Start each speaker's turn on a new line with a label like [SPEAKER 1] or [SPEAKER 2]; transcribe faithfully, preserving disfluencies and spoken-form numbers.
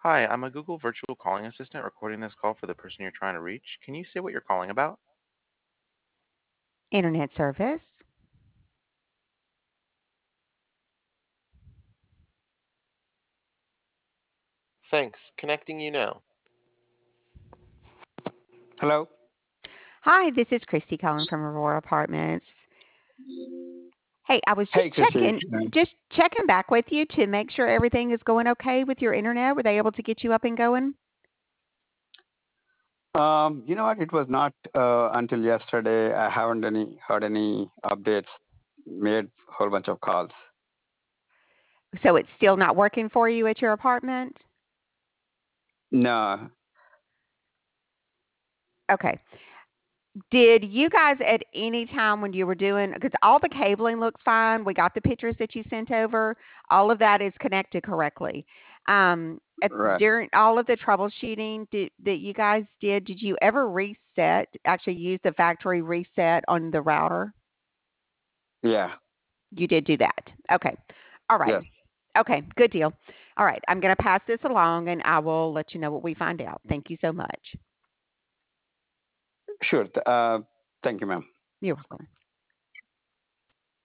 [SPEAKER 1] Hi, I'm a Google virtual calling assistant recording this call for the person you're trying to reach. Can you say what you're calling about?
[SPEAKER 2] Internet service.
[SPEAKER 3] Thanks. Connecting you now.
[SPEAKER 4] Hello.
[SPEAKER 2] Hi, this is Christy calling from Aurora Apartments. Hey, I was
[SPEAKER 4] Hey,
[SPEAKER 2] just
[SPEAKER 4] Chrissy.
[SPEAKER 2] checking just checking back with you to make sure everything is going okay with your internet. Were they able to get you up and going?
[SPEAKER 4] Um, you know what? It was not uh, until yesterday. I haven't any heard any updates. Made a whole bunch of calls.
[SPEAKER 2] So it's still not working for you at your apartment?
[SPEAKER 4] No.
[SPEAKER 2] Okay. Did you guys at any time when you were doing, because all the cabling looks fine, we got the pictures that you sent over, all of that is connected correctly. Um, at,
[SPEAKER 4] Right.
[SPEAKER 2] during all of the troubleshooting did, that you guys did, did you ever reset, actually use the factory reset on the router?
[SPEAKER 4] Yeah.
[SPEAKER 2] You did do that. Okay. All right.
[SPEAKER 4] Yes.
[SPEAKER 2] Okay. Good deal. All right. I'm going to pass this along and I will let you know what we find out. Thank you so much.
[SPEAKER 4] Sure. Th- Uh, thank you, ma'am.
[SPEAKER 2] You're welcome.